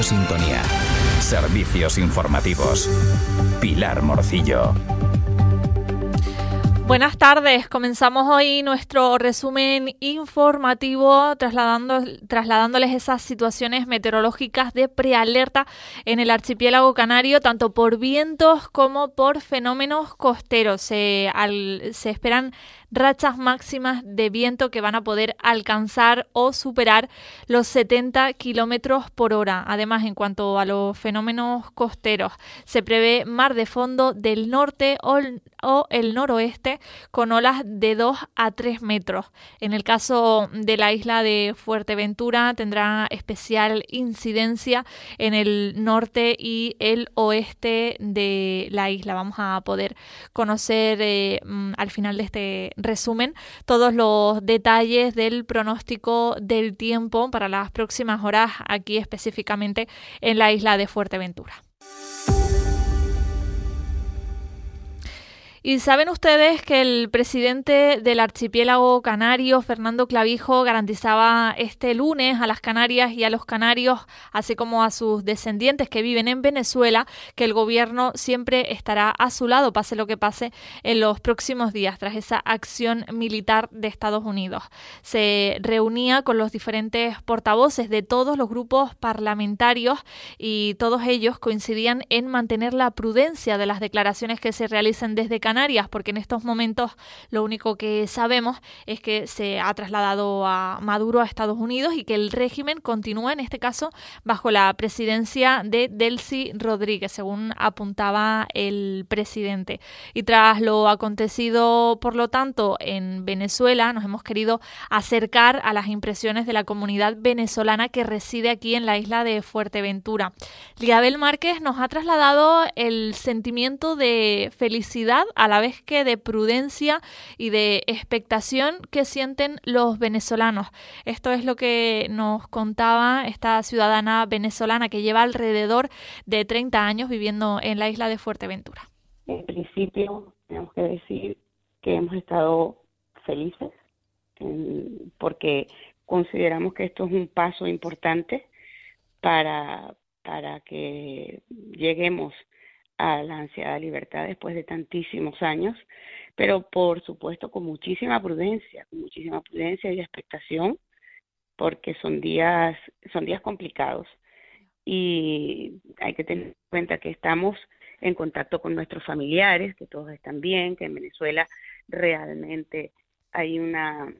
sintonía. Servicios informativos. Pilar Morcillo. Buenas tardes, comenzamos hoy nuestro resumen informativo trasladándoles esas situaciones meteorológicas de prealerta en el archipiélago canario, tanto por vientos como por fenómenos costeros. Se esperan rachas máximas de viento que van a poder alcanzar o superar los 70 kilómetros por hora. Además, en cuanto a los fenómenos costeros, se prevé mar de fondo del norte o el noroeste con olas de 2 a 3 metros. En el caso de la isla de Fuerteventura, tendrá especial incidencia en el norte y el oeste de la isla. Vamos a poder conocer al final de este resumen todos los detalles del pronóstico del tiempo para las próximas horas aquí específicamente en la isla de Fuerteventura. Y saben ustedes que el presidente del archipiélago canario, Fernando Clavijo, garantizaba este lunes a las Canarias y a los canarios, así como a sus descendientes que viven en Venezuela, que el gobierno siempre estará a su lado, pase lo que pase en los próximos días, tras esa acción militar de Estados Unidos. Se reunía con los diferentes portavoces de todos los grupos parlamentarios y todos ellos coincidían en mantener la prudencia de las declaraciones que se realicen desde Canarias, porque en estos momentos lo único que sabemos es que se ha trasladado a Maduro a Estados Unidos y que el régimen continúa, en este caso, bajo la presidencia de Delcy Rodríguez, según apuntaba el presidente. Y tras lo acontecido, por lo tanto, en Venezuela, nos hemos querido acercar a las impresiones de la comunidad venezolana que reside aquí en la isla de Fuerteventura. Liabel Márquez nos ha trasladado el sentimiento de felicidad a la vez que de prudencia y de expectación que sienten los venezolanos. Esto es lo que nos contaba esta ciudadana venezolana que lleva alrededor de 30 años viviendo en la isla de Fuerteventura. En principio, tenemos que decir que hemos estado felices porque consideramos que esto es un paso importante para que lleguemos a la ansiada libertad después de tantísimos años, pero por supuesto con muchísima prudencia y expectación, porque son días complicados y hay que tener en cuenta que estamos en contacto con nuestros familiares, que todos están bien, que en Venezuela realmente hay un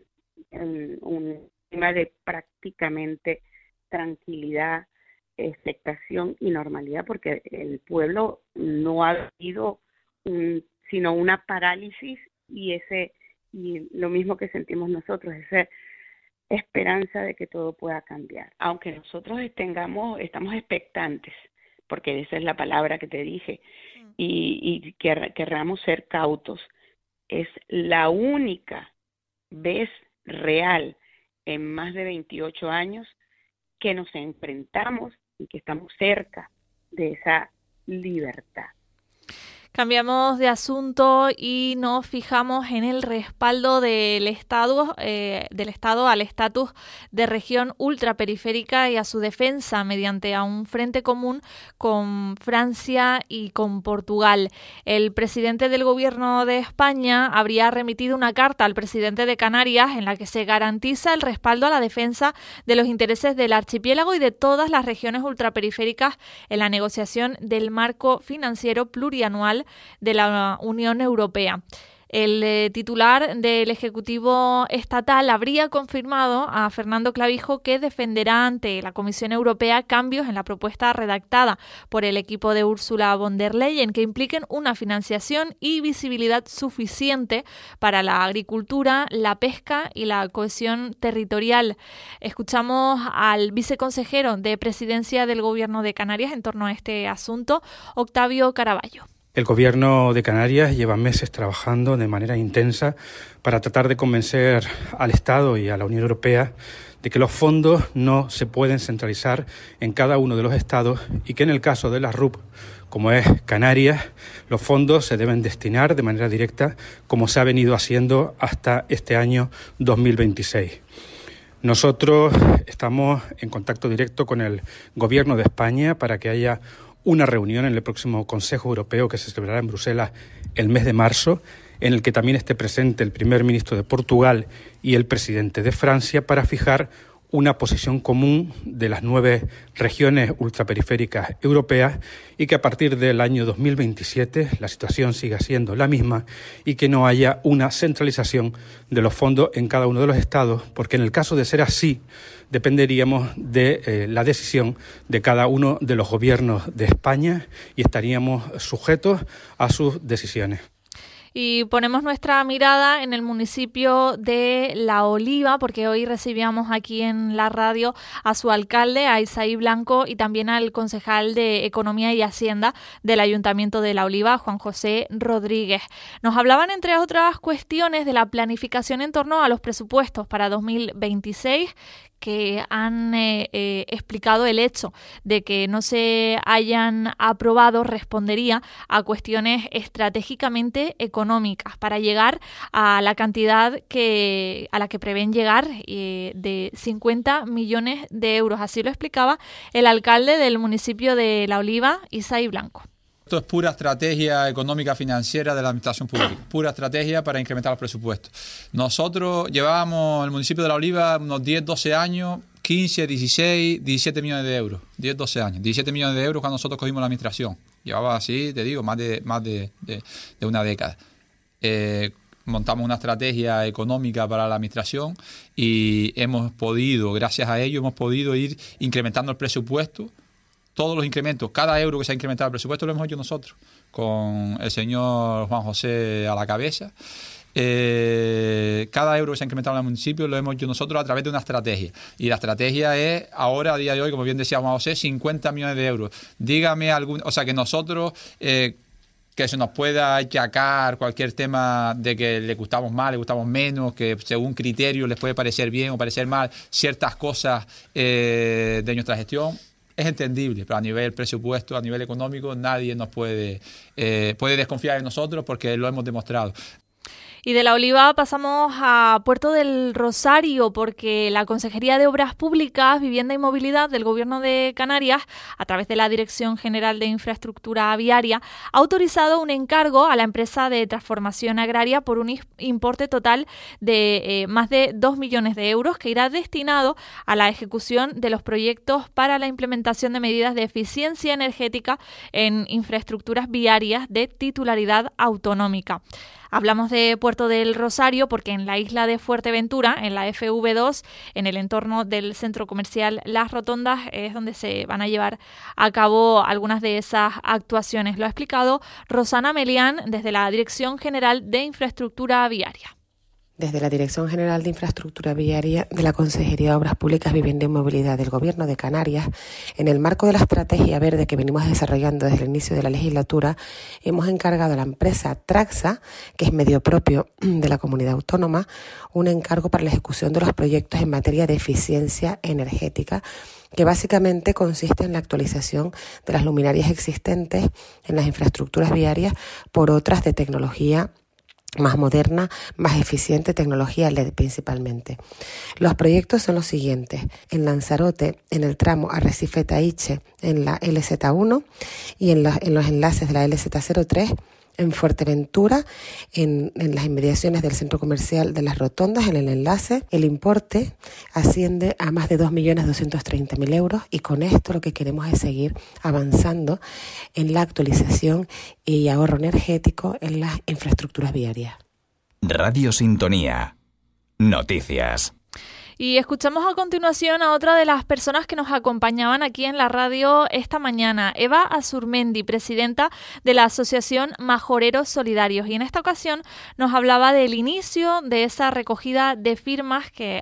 clima de prácticamente tranquilidad, expectación y normalidad, porque el pueblo no ha habido sino una parálisis y lo mismo que sentimos nosotros, esa esperanza de que todo pueda cambiar, aunque nosotros estamos expectantes, porque esa es la palabra que te dije, y querramos ser cautos. Es la única vez real en más de 28 años que nos enfrentamos y que estamos cerca de esa libertad. Cambiamos de asunto y nos fijamos en el respaldo del Estado al estatus de región ultraperiférica y a su defensa mediante a un frente común con Francia y con Portugal. El presidente del Gobierno de España habría remitido una carta al presidente de Canarias en la que se garantiza el respaldo a la defensa de los intereses del archipiélago y de todas las regiones ultraperiféricas en la negociación del marco financiero plurianual de la Unión Europea. El titular del Ejecutivo Estatal habría confirmado a Fernando Clavijo que defenderá ante la Comisión Europea cambios en la propuesta redactada por el equipo de Ursula von der Leyen que impliquen una financiación y visibilidad suficiente para la agricultura, la pesca y la cohesión territorial. Escuchamos al viceconsejero de Presidencia del Gobierno de Canarias en torno a este asunto, Octavio Caraballo. El Gobierno de Canarias lleva meses trabajando de manera intensa para tratar de convencer al Estado y a la Unión Europea de que los fondos no se pueden centralizar en cada uno de los estados y que en el caso de la RUP, como es Canarias, los fondos se deben destinar de manera directa como se ha venido haciendo hasta este año 2026. Nosotros estamos en contacto directo con el Gobierno de España para que haya una reunión en el próximo Consejo Europeo que se celebrará en Bruselas el mes de marzo, en el que también esté presente el primer ministro de Portugal y el presidente de Francia para fijar una posición común de las 9 regiones ultraperiféricas europeas y que a partir del año 2027 la situación siga siendo la misma y que no haya una centralización de los fondos en cada uno de los estados, porque en el caso de ser así dependeríamos de la decisión de cada uno de los gobiernos de España y estaríamos sujetos a sus decisiones. Y ponemos nuestra mirada en el municipio de La Oliva, porque hoy recibíamos aquí en la radio a su alcalde, a Isaí Blanco, y también al concejal de Economía y Hacienda del Ayuntamiento de La Oliva, Juan José Rodríguez. Nos hablaban, entre otras cuestiones, de la planificación en torno a los presupuestos para 2026, que han explicado el hecho de que no se hayan aprobado respondería a cuestiones estratégicamente económicas para llegar a la cantidad a la que prevén llegar de 50 millones de euros. Así lo explicaba el alcalde del municipio de La Oliva, Isaí Blanco. Esto es pura estrategia económica financiera de la administración pública, pura estrategia para incrementar los presupuestos. Nosotros llevábamos en el municipio de La Oliva unos 10, 12 años, 15, 16, 17 millones de euros. 10, 12 años, 17 millones de euros cuando nosotros cogimos la administración. Llevaba así, te digo, más de una década. Montamos una estrategia económica para la administración y hemos podido, gracias a ello, ir incrementando el presupuesto. Todos los incrementos, cada euro que se ha incrementado el presupuesto lo hemos hecho nosotros, con el señor Juan José a la cabeza. Cada euro que se ha incrementado en el municipio lo hemos hecho nosotros a través de una estrategia. Y la estrategia es, ahora, a día de hoy, como bien decía Juan José, 50 millones de euros. Dígame que nosotros... que se nos pueda achacar cualquier tema de que le gustamos más, le gustamos menos, que según criterios les puede parecer bien o parecer mal ciertas cosas de nuestra gestión. Es entendible, pero a nivel presupuesto, a nivel económico, nadie nos puede desconfiar de nosotros porque lo hemos demostrado. Y de La Oliva pasamos a Puerto del Rosario, porque la Consejería de Obras Públicas, Vivienda y Movilidad del Gobierno de Canarias, a través de la Dirección General de Infraestructura Viaria, ha autorizado un encargo a la empresa de transformación agraria por un importe total de más de 2 millones de euros que irá destinado a la ejecución de los proyectos para la implementación de medidas de eficiencia energética en infraestructuras viarias de titularidad autonómica. Hablamos de Puerto del Rosario porque en la isla de Fuerteventura, en la FV2, en el entorno del centro comercial Las Rotondas, es donde se van a llevar a cabo algunas de esas actuaciones. Lo ha explicado Rosana Melián desde la Dirección General de Infraestructura Viaria. Desde la Dirección General de Infraestructura Viaria de la Consejería de Obras Públicas, Vivienda y Movilidad del Gobierno de Canarias, en el marco de la estrategia verde que venimos desarrollando desde el inicio de la legislatura, hemos encargado a la empresa Traxa, que es medio propio de la comunidad autónoma, un encargo para la ejecución de los proyectos en materia de eficiencia energética, que básicamente consiste en la actualización de las luminarias existentes en las infraestructuras viarias por otras de tecnología más moderna, más eficiente, tecnología LED principalmente. Los proyectos son los siguientes: en Lanzarote, en el tramo Arrecife-Taiche, en la LZ1 y en los enlaces de la LZ03, en Fuerteventura, en las inmediaciones del centro comercial de Las Rotondas, en el enlace. El importe asciende a más de 2.230.000 euros y con esto lo que queremos es seguir avanzando en la actualización y ahorro energético en las infraestructuras viarias. Radio Sintonía. Noticias. Y escuchamos a continuación a otra de las personas que nos acompañaban aquí en la radio esta mañana, Eva Azurmendi, presidenta de la Asociación Majoreros Solidarios. Y en esta ocasión nos hablaba del inicio de esa recogida de firmas que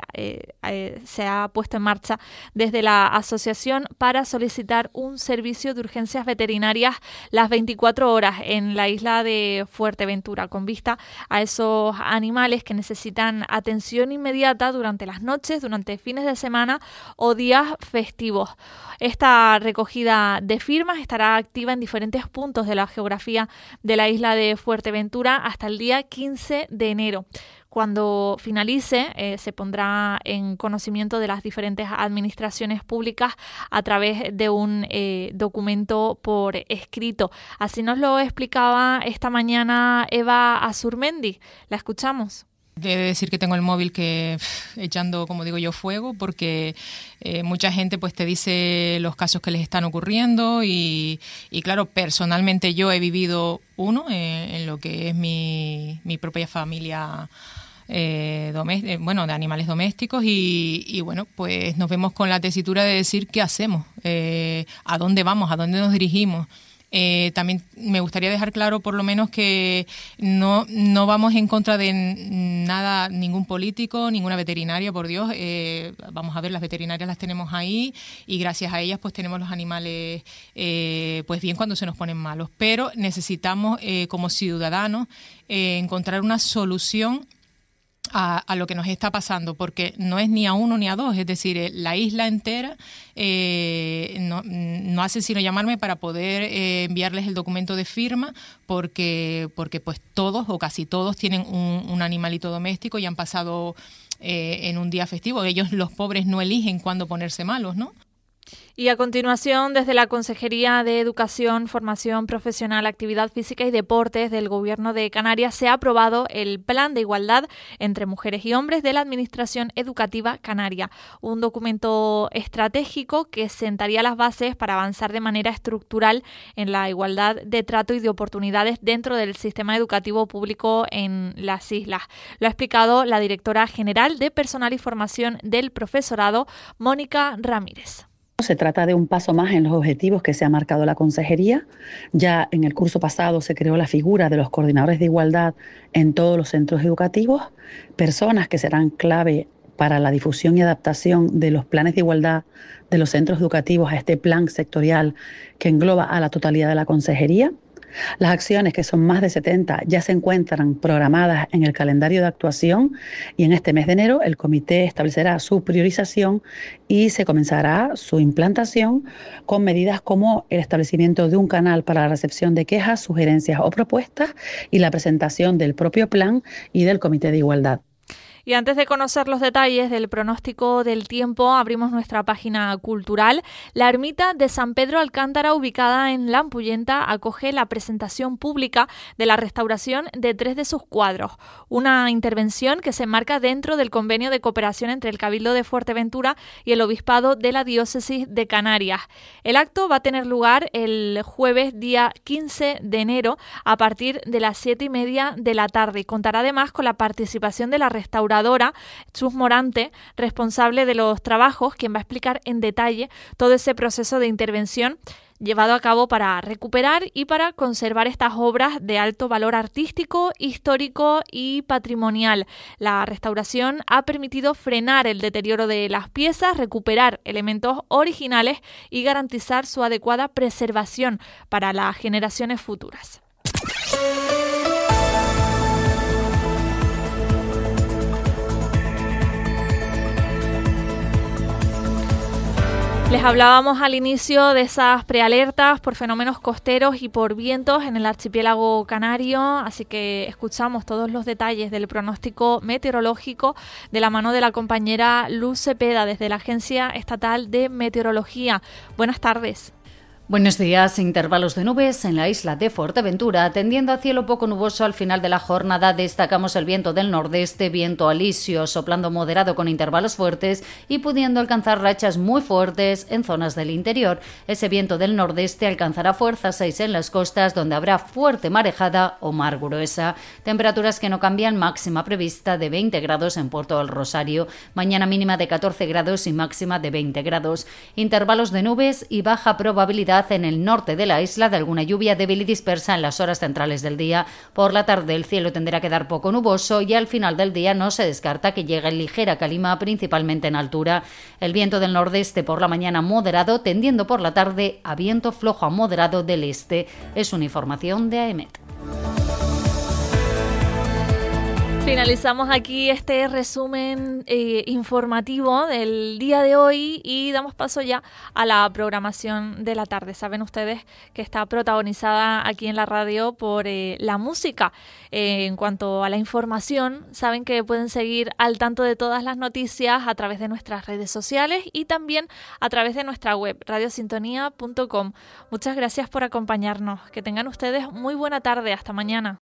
se ha puesto en marcha desde la asociación para solicitar un servicio de urgencias veterinarias las 24 horas en la isla de Fuerteventura, con vista a esos animales que necesitan atención inmediata durante las noches noches durante fines de semana o días festivos. Esta recogida de firmas estará activa en diferentes puntos de la geografía de la isla de Fuerteventura hasta el día 15 de enero. Cuando finalice, se pondrá en conocimiento de las diferentes administraciones públicas a través de un documento por escrito. Así nos lo explicaba esta mañana Eva Azurmendi. La escuchamos. He de decir que tengo el móvil echando, como digo yo, fuego, porque mucha gente pues te dice los casos que les están ocurriendo y claro, personalmente yo he vivido uno en lo que es mi propia familia de animales domésticos y bueno, pues nos vemos con la tesitura de decir qué hacemos, a dónde vamos, a dónde nos dirigimos. También me gustaría dejar claro por lo menos que no vamos en contra de nada, ningún político, ninguna veterinaria, por Dios. Vamos a ver, las veterinarias las tenemos ahí y gracias a ellas pues tenemos los animales pues bien cuando se nos ponen malos. Pero necesitamos como ciudadanos encontrar una solución a lo que nos está pasando, porque no es ni a uno ni a dos, es decir, la isla entera no hace sino llamarme para poder enviarles el documento de firma, porque pues todos o casi todos tienen un animalito doméstico y han pasado en un día festivo. Ellos, los pobres, no eligen cuándo ponerse malos, ¿no? Y a continuación, desde la Consejería de Educación, Formación Profesional, Actividad Física y Deportes del Gobierno de Canarias se ha aprobado el Plan de Igualdad entre Mujeres y Hombres de la Administración Educativa Canaria, un documento estratégico que sentaría las bases para avanzar de manera estructural en la igualdad de trato y de oportunidades dentro del sistema educativo público en las islas. Lo ha explicado la directora general de Personal y Formación del Profesorado, Mónica Ramírez. Se trata de un paso más en los objetivos que se ha marcado la Consejería. Ya en el curso pasado se creó la figura de los coordinadores de igualdad en todos los centros educativos, personas que serán clave para la difusión y adaptación de los planes de igualdad de los centros educativos a este plan sectorial que engloba a la totalidad de la Consejería. Las acciones, que son más de 70, ya se encuentran programadas en el calendario de actuación y en este mes de enero el comité establecerá su priorización y se comenzará su implantación con medidas como el establecimiento de un canal para la recepción de quejas, sugerencias o propuestas y la presentación del propio plan y del comité de igualdad. Y antes de conocer los detalles del pronóstico del tiempo, abrimos nuestra página cultural. La ermita de San Pedro Alcántara, ubicada en La Ampullenta, acoge la presentación pública de la restauración de 3 de sus cuadros. Una intervención que se enmarca dentro del convenio de cooperación entre el Cabildo de Fuerteventura y el Obispado de la Diócesis de Canarias. El acto va a tener lugar el jueves día 15 de enero a partir de las 7:30 de la tarde y contará además con la participación de la restauradora Chus Morante, responsable de los trabajos, quien va a explicar en detalle todo ese proceso de intervención llevado a cabo para recuperar y para conservar estas obras de alto valor artístico, histórico y patrimonial. La restauración ha permitido frenar el deterioro de las piezas, recuperar elementos originales y garantizar su adecuada preservación para las generaciones futuras. Les hablábamos al inicio de esas prealertas por fenómenos costeros y por vientos en el archipiélago canario, así que escuchamos todos los detalles del pronóstico meteorológico de la mano de la compañera Luz Cepeda desde la Agencia Estatal de Meteorología. Buenas tardes. Buenos días. Intervalos de nubes en la isla de Fuerteventura, tendiendo a cielo poco nuboso al final de la jornada. Destacamos el viento del nordeste, viento alisio, soplando moderado con intervalos fuertes y pudiendo alcanzar rachas muy fuertes en zonas del interior. Ese viento del nordeste alcanzará fuerza 6 en las costas, donde habrá fuerte marejada o mar gruesa. Temperaturas que no cambian, máxima prevista de 20 grados en Puerto del Rosario, mañana mínima de 14 grados y máxima de 20 grados. Intervalos de nubes y baja probabilidad en el norte de la isla de alguna lluvia débil y dispersa en las horas centrales del día. Por la tarde el cielo tenderá a quedar poco nuboso y al final del día no se descarta que llegue ligera calima, principalmente en altura. El viento del nordeste por la mañana moderado, tendiendo por la tarde a viento flojo a moderado del este. Es una información de AEMET. Finalizamos aquí este resumen informativo del día de hoy y damos paso ya a la programación de la tarde. Saben ustedes que está protagonizada aquí en la radio por la música. En cuanto a la información, saben que pueden seguir al tanto de todas las noticias a través de nuestras redes sociales y también a través de nuestra web, radiosintonía.com. Muchas gracias por acompañarnos. Que tengan ustedes muy buena tarde. Hasta mañana.